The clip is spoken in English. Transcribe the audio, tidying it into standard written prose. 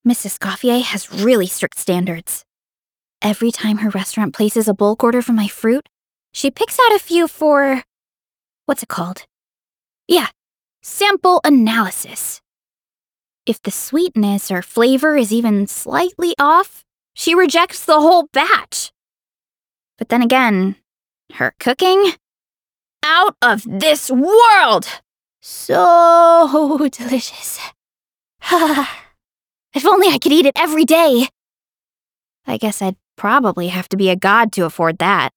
Mrs. Gauthier has really strict standards. Every time her restaurant places a bulk order for my fruit, she picks out a few for... what's it called? Yeah, sample analysis. If the sweetness or flavor is even slightly off, she rejects the whole batch. But then again, her cooking? Out of this world! So delicious. If only I could eat it every day. I guess I'd probably have to be a god to afford that.